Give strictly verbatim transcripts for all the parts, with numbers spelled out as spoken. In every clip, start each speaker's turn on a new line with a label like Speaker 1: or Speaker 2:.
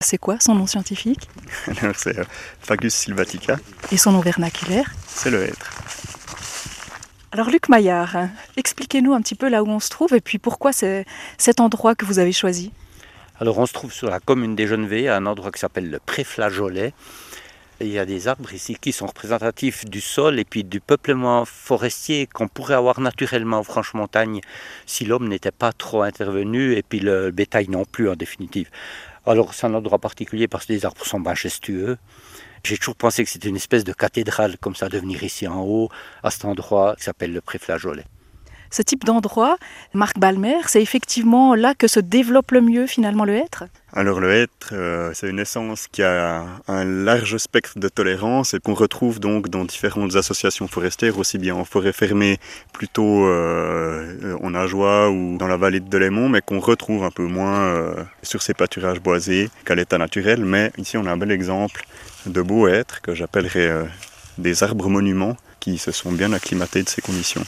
Speaker 1: C'est quoi son nom scientifique?
Speaker 2: Alors c'est euh, Fagus sylvatica,
Speaker 1: Et son nom vernaculaire?
Speaker 2: c'est le hêtre.
Speaker 1: Alors Luc Maillard, hein, expliquez-nous un petit peu là où on se trouve et puis pourquoi c'est cet endroit que vous avez choisi.
Speaker 3: Alors on se trouve sur la commune des Genevets, à un endroit qui s'appelle le Pré-Flageolet. Et il y a des arbres ici qui sont représentatifs du sol et puis du peuplement forestier qu'on pourrait avoir naturellement en Franche-Montagne si l'homme n'était pas trop intervenu et puis le bétail non plus en définitive. Alors c'est un endroit particulier parce que les arbres sont majestueux. J'ai toujours pensé que c'était une espèce de cathédrale comme ça de venir ici en haut, à cet endroit qui s'appelle le Pré-Flageolet.
Speaker 1: Ce type d'endroit, Marc Balmer, c'est effectivement là que se développe le mieux finalement le hêtre?
Speaker 2: Alors le hêtre, euh, c'est une essence qui a un large spectre de tolérance et qu'on retrouve donc dans différentes associations forestières, aussi bien en forêt fermée, plutôt euh, en Ajoie ou dans la vallée de Delémont, mais qu'on retrouve un peu moins euh, sur ces pâturages boisés qu'à l'état naturel. Mais ici on a un bel exemple de beaux hêtres que j'appellerais euh, des arbres monuments qui se sont bien acclimatés de ces conditions.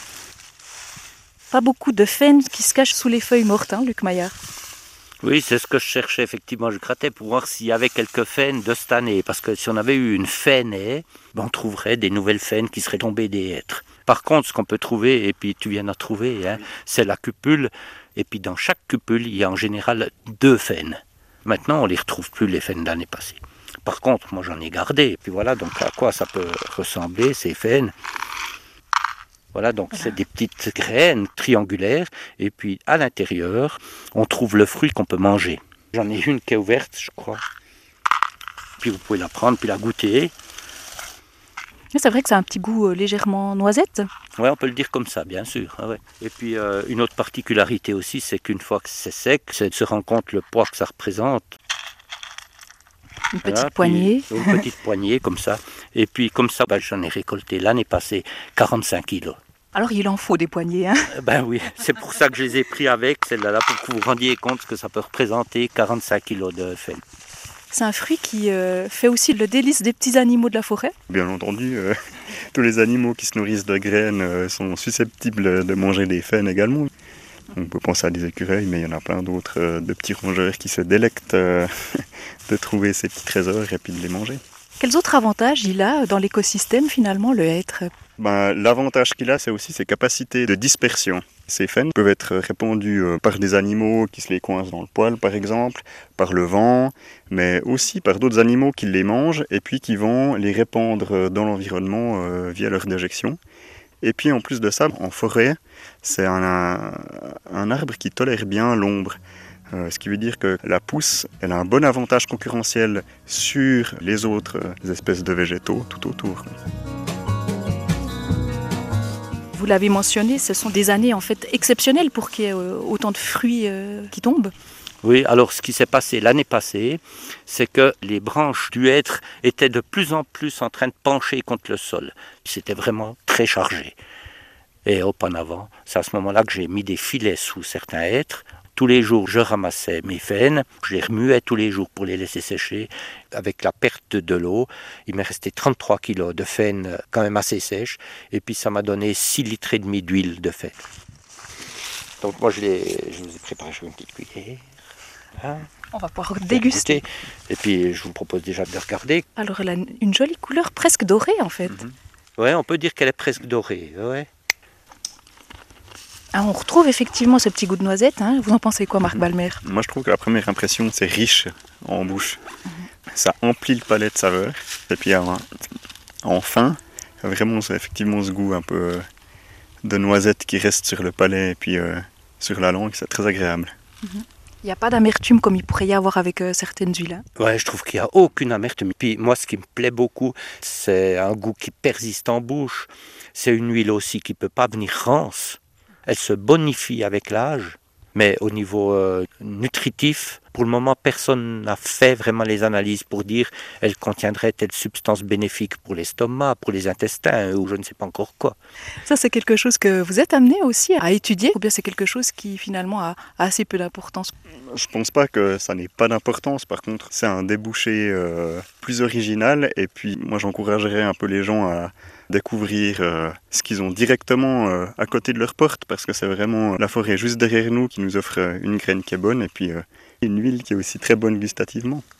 Speaker 1: Pas beaucoup de faines qui se cachent sous les feuilles mortes, hein, Luc Maillard?
Speaker 3: Oui, c'est ce que je cherchais effectivement. Je grattais pour voir s'il y avait quelques faines de cette année. Parce que si on avait eu une faine, ben on trouverait des nouvelles faines qui seraient tombées des hêtres. Par contre, ce qu'on peut trouver, et puis tu viens d'en trouver, hein, c'est la cupule. Et puis dans chaque cupule, il y a en général deux faines. Maintenant, on ne les retrouve plus, les faines d'année passée. Par contre, moi j'en ai gardé. Et puis voilà, donc à quoi ça peut ressembler, ces faines? Voilà, donc c'est des petites graines triangulaires. Et puis à l'intérieur, on trouve le fruit qu'on peut manger. J'en ai une qui est ouverte, je crois. Puis vous pouvez la prendre, puis la goûter.
Speaker 1: C'est vrai que ça a un petit goût légèrement noisette.
Speaker 3: Oui, on peut le dire comme ça, bien sûr. Ah ouais. Et puis euh, une autre particularité aussi, c'est qu'une fois que c'est sec, c'est de se rendre compte le poids que ça représente.
Speaker 1: Une petite
Speaker 3: Voilà,
Speaker 1: poignée.
Speaker 3: Une petite poignée comme ça. Et puis comme ça, ben, j'en ai récolté l'année passée quarante-cinq kilos.
Speaker 1: Alors il en faut des poignées, hein?
Speaker 3: Ben oui, c'est pour ça que je les ai pris avec celle-là, pour que vous vous rendiez compte que ça peut représenter quarante-cinq kilos de faine.
Speaker 1: C'est un fruit qui euh, fait aussi le délice des petits animaux de la forêt.
Speaker 2: Bien entendu, euh, tous les animaux qui se nourrissent de graines euh, sont susceptibles de manger des faines également. On peut penser à des écureuils, mais il y en a plein d'autres, euh, de petits rongeurs qui se délectent euh, de trouver ces petits trésors et puis de les manger.
Speaker 1: Quels autres avantages il a dans l'écosystème finalement le hêtre?
Speaker 2: Ben, l'avantage qu'il a, c'est aussi ses capacités de dispersion. Ces faines peuvent être répandues par des animaux qui se les coincent dans le poil, par exemple, par le vent, mais aussi par d'autres animaux qui les mangent et puis qui vont les répandre dans l'environnement euh, via leur déjection. Et puis en plus de ça, en forêt, c'est un, un, un arbre qui tolère bien l'ombre. Euh, ce qui veut dire que la pousse, elle a un bon avantage concurrentiel sur les autres espèces de végétaux tout autour.
Speaker 1: Vous l'avez mentionné, ce sont des années en fait exceptionnelles pour qu'il y ait autant de fruits euh, qui tombent.
Speaker 3: Oui, alors ce qui s'est passé l'année passée, c'est que les branches du hêtre étaient de plus en plus en train de pencher contre le sol. C'était vraiment très chargé. Et hop en avant, c'est à ce moment-là que j'ai mis des filets sous certains hêtres. Tous les jours, je ramassais mes faines, je les remuais tous les jours pour les laisser sécher. Avec la perte de l'eau, il m'est resté trente-trois kilos de faines quand même assez sèches. Et puis ça m'a donné six litres et demi d'huile de faine. Donc moi, je, les, je vous ai préparé une petite cuillère. Hein,
Speaker 1: on va pouvoir déguster.
Speaker 3: Et puis je vous propose déjà de regarder.
Speaker 1: Alors elle a une jolie couleur presque dorée en fait.
Speaker 3: Mm-hmm. Oui, on peut dire qu'elle est presque dorée. Ouais.
Speaker 1: Ah, on retrouve effectivement ce petit goût de noisette. Hein. Vous en pensez quoi, Marc Balmer?
Speaker 2: Moi, je trouve que la première impression, c'est riche en bouche. Mmh. Ça emplit le palais de saveurs. Et puis, enfin, vraiment, c'est effectivement ce goût un peu de noisette qui reste sur le palais et puis euh, sur la langue. C'est très agréable.
Speaker 1: Mmh. Il n'y a pas d'amertume comme il pourrait y avoir avec euh, certaines huiles. Hein.
Speaker 3: Ouais, je trouve qu'il n'y a aucune amertume. Puis moi, ce qui me plaît beaucoup, c'est un goût qui persiste en bouche. C'est une huile aussi qui ne peut pas venir rance. Elle se bonifie avec l'âge, mais au niveau euh, nutritif, pour le moment, personne n'a fait vraiment les analyses pour dire elle contiendrait telle substance bénéfique pour l'estomac, pour les intestins, ou je ne sais pas encore quoi.
Speaker 1: Ça, c'est quelque chose que vous êtes amené aussi à étudier, ou bien c'est quelque chose qui finalement a, a assez peu d'importance?
Speaker 2: Je pense pas que ça n'ait pas d'importance. Par contre, c'est un débouché euh, plus original. Et puis, moi, j'encouragerais un peu les gens à découvrir euh, ce qu'ils ont directement euh, à côté de leur porte, parce que c'est vraiment la forêt juste derrière nous qui nous offre une graine qui est bonne et puis euh, une huile qui est aussi très bonne gustativement.